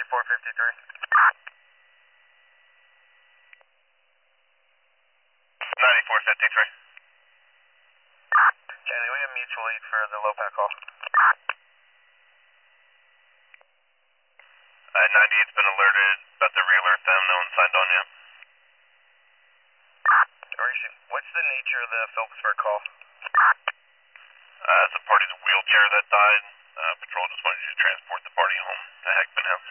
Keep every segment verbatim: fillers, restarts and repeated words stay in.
ninety-four fifty-three. ninety-four fifty-three. Charlie, we have mutual aid for the Lopac call. Uh, ninety-eight's been alerted about the re-alert them. No one signed on yet. Rishi, what's the nature of the Phillipsburg call? Uh, it's a party's wheelchair that died. Uh, patrol just wanted you to transport the party home to Heckman House.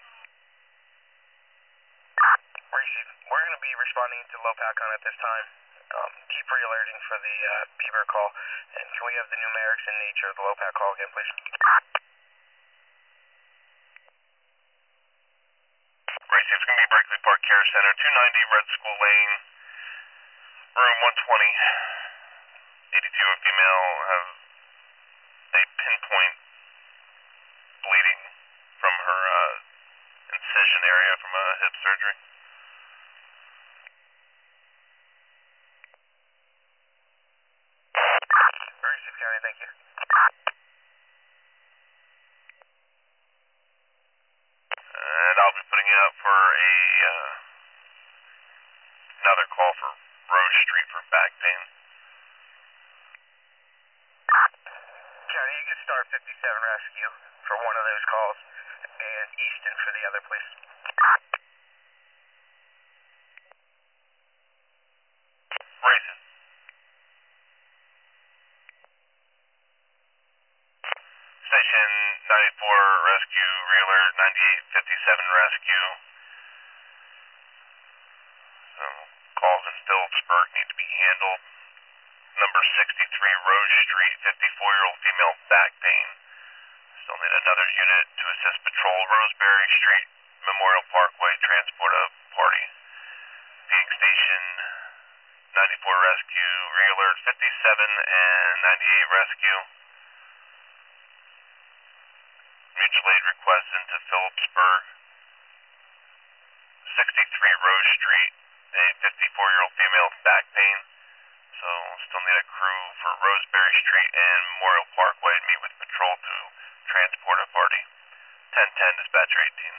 Rishi, we're going to be responding to Lopac on at this time. Um, keep re-alerting for the uh, P-Bear call. And can we have the numerics and nature of the Lopac call again, please? Racy, it's going to be Berkeley Park Care Center, two ninety Red School Lane, room one twenty. eighty-two, a female, have a pinpoint bleeding from her uh, incision area from a hip surgery. Rishi County, thank you. And I'll be putting it out for a uh, another call for Rose Street for back pain. County, you can start fifty-seven rescue for one of those calls, and Easton for the other, please. Racing. Station ninety-four rescue, re-alert ninety-eight fifty-seven rescue. So calls in Phillipsburg need to be handled. Number sixty-three Rose Street, fifty-four-year-old female back pain. Still need another unit to assist patrol. Roseberry Street, Memorial Parkway, transport of party. Phoenix Station ninety-four rescue, re-alert fifty-seven and ninety-eight rescue. Mutual aid request into Phillipsburg. sixty-three Rose Street, a fifty-four-year-old female back pain. So still need a crew for Roseberry Street and Memorial Parkway and meet with patrol to transport a party. ten ten, dispatcher eighteen.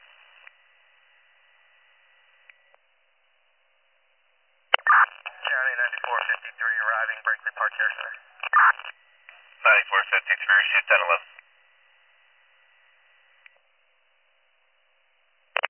County ninety-four fifty-three arriving, Berkeley Park Care Center. ninety-four fifty-three, receive ten eleven.